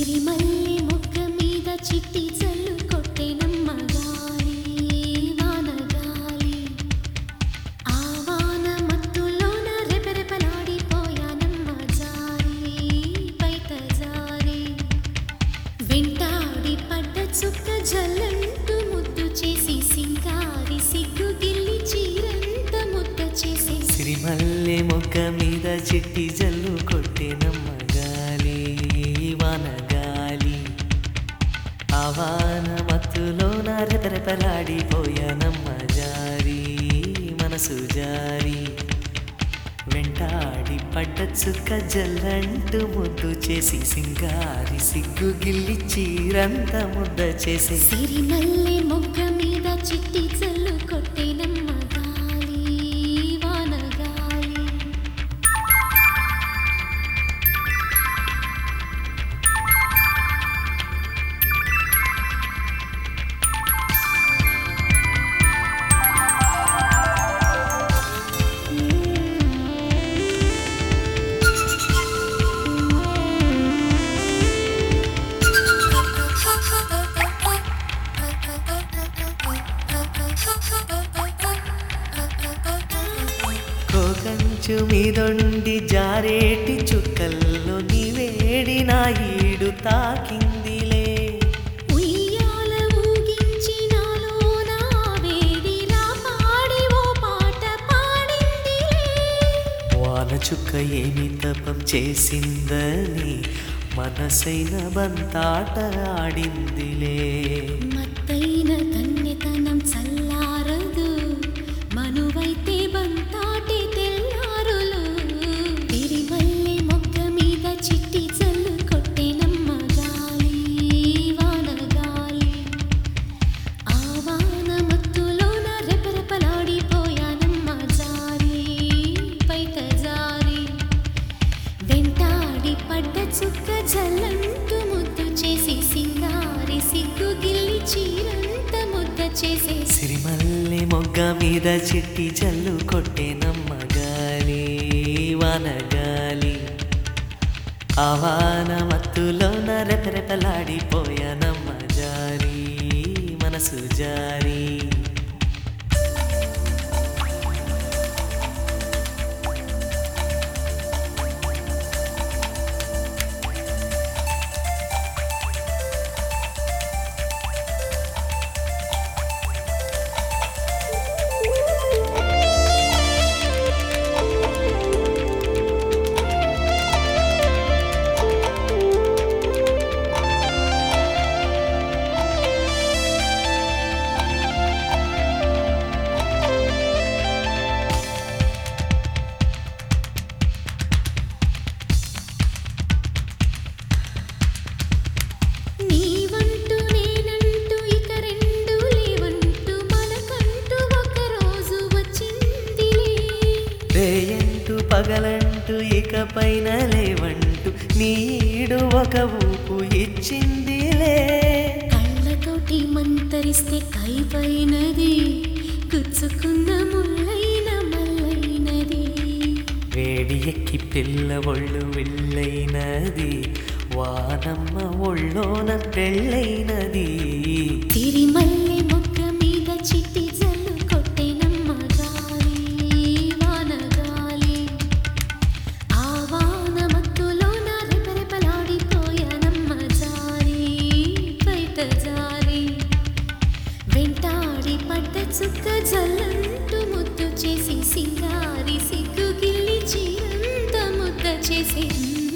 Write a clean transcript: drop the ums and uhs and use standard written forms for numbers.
సిరిమల్లె మొక్క మీద చిట్టి జల్లు కొట్టెనమ్మ గాలి వానగాలి ఆ వాన మత్తులోన రెపరెపలాడిపోయానమ్మ జారి బయట జారి వెంటాడి పడ్డ చుక్క జల్లంటూ ముద్దు చేసి సింగారి సిగ్గు గిల్లి చీరంత ముద్ద చేసి సిరిమల్లె మొక్క మీద చిట్టి జల్లు కొట్టెనమ్మ గాలి వానగాలి ఆ వాన మత్తులోన రెపరెపలాడిపోయానమ్మ జారి మనసు జారి వెంటాడి పడ్డ చుక్క జల్లంటూ ముద్దు చేసి సింగారి సిగ్గు గిల్లి చీరంత ముద్ద చేసి సిరిమల్లె మొక్క మీద చిట్టి జల్లు కొట్టెనమ్మ గాలి వానగాలి కోకంచు మీదొండి జారేటి చుక్కల్లో నీ వేడి నా ఈడు తాకిందిలే ఉయ్యాల ఊగించి నాలోన వేడిరా పాడి ఓ పాట పాడిందిలే వాన చుక్క ఏమి తపం చేసిందని మనసైన బంతాట ఆడిందిలే మత్తైన కన్నెతనం చల్లారదు మనువైతే బంతాటి తెల్లారులు సిరిమల్లె మొక్క మీద చిట్టి జల్లు కొట్టెనమ్మ గాలి వానగాలి ఆ వాన మత్తులోన రెపరెపలాడిపోయానమ్మ జారి బయట జారి వెంటాడి పడ్డ చుక్క జల్లంటూ ముద్దు చేసి సింగారి సిగ్గు గిల్లి చీరంత ముద్ద చేసి సిరిమల్లె మొగ్గ మీద చిట్టి జల్లు కొట్టెనమ్మ గాలి వానగాలి ఆ వాన మత్తులోన రెపరెపలాడిపోయానమ్మ జారి మనసు జారి నీవంటూ నేనంటూ ఇక రెండు లేవంటూ మనకంటూ ఒక రోజు వచ్చిందిలే రేయంటూ పగలంటూ ఇక పైన లేవంటూ నీడు ఒక ఊపు ఇచ్చిందిలే కళ్ళతోటి మంతరిస్తే కైపైనది గుచ్చుకున్న ముల్లైన మల్లైనది వేడి ఎక్కి పిల్ల ఒళ్ళు వెళ్ళైనది వానమ్మ ఒళ్ళోన పెళ్ళైనది సిరిమల్లె మొక్క మీద చిట్టి జల్లు కొట్టెనమ్మ గాలి వానగాలి ఆ వాన మత్తులోన రెపరెపలాడిపోయానమ్మ జారి బయట జారి వెంటాడి పడ్డ చుక్క జల్లంటూ ముద్దు చేసి సింగారి సిగ్గు గిల్లి చీరంత ముద్ద చేసి